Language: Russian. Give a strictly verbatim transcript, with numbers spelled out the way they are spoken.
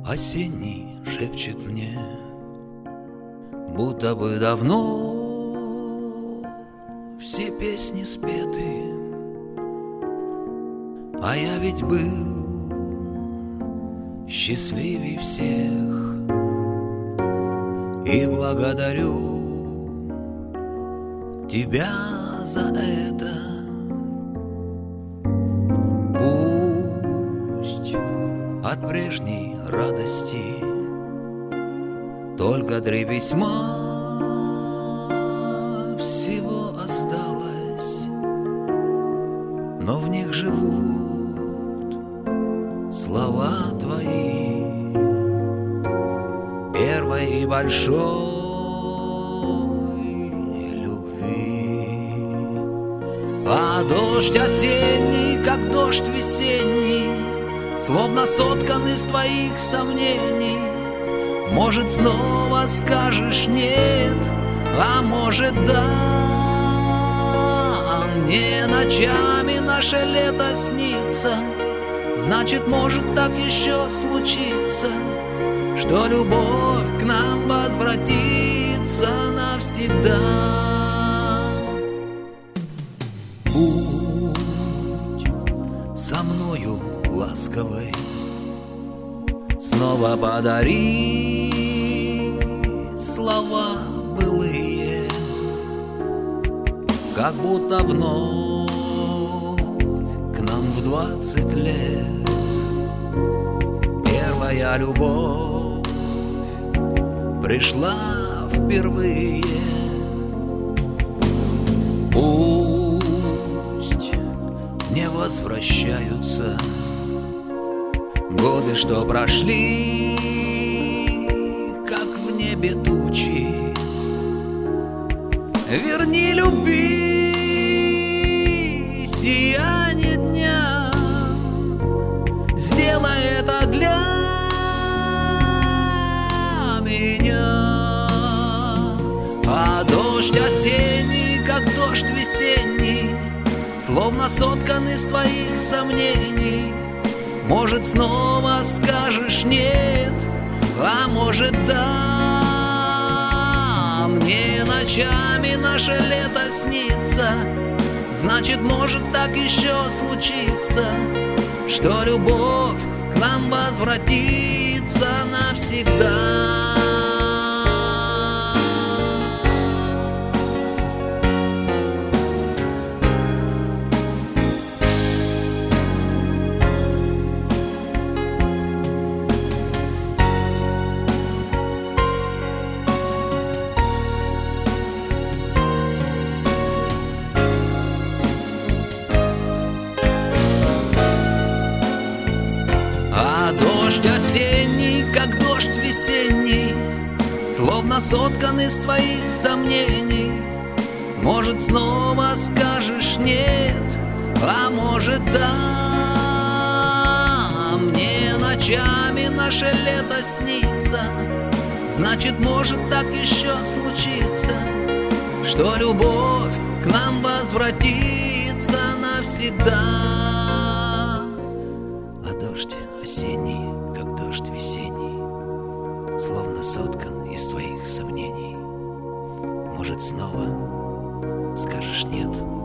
осенний шепчет мне, будто бы давно все песни спеты, а я ведь был счастливей всех. И благодарю тебя за это. Пусть от прежней радости только три письма всего осталось, но в них живут слова твои первой и большой любви. А дождь осенний, как дождь весенний, словно соткан из твоих сомнений. Может, снова скажешь нет, а может, да. Мне ночами наше лето снится, значит, может так еще случиться, что любовь к нам возвратится навсегда. Будь со мною ласковой, снова подари слова былые, как будто вновь к нам в двадцать лет первая любовь пришла впервые. Пусть не возвращаются годы, что прошли, как в небе тучи. Верни любви сияние дня, сделай это для меня. А дождь осенний, как дождь весенний, словно соткан из твоих сомнений. Может, снова скажешь нет, а может, да. Мне ночами наше лето снится, значит, может так еще случиться, что любовь к нам возвратится навсегда. Дождь осенний, как дождь весенний, словно соткан из твоих сомнений. Может, снова скажешь нет, а может, да. Мне ночами наше лето снится, значит, может так еще случиться, что любовь к нам возвратится навсегда. А дождь осенний, как дождь весенний, словно соткан из твоих сомнений. Может, снова скажешь нет,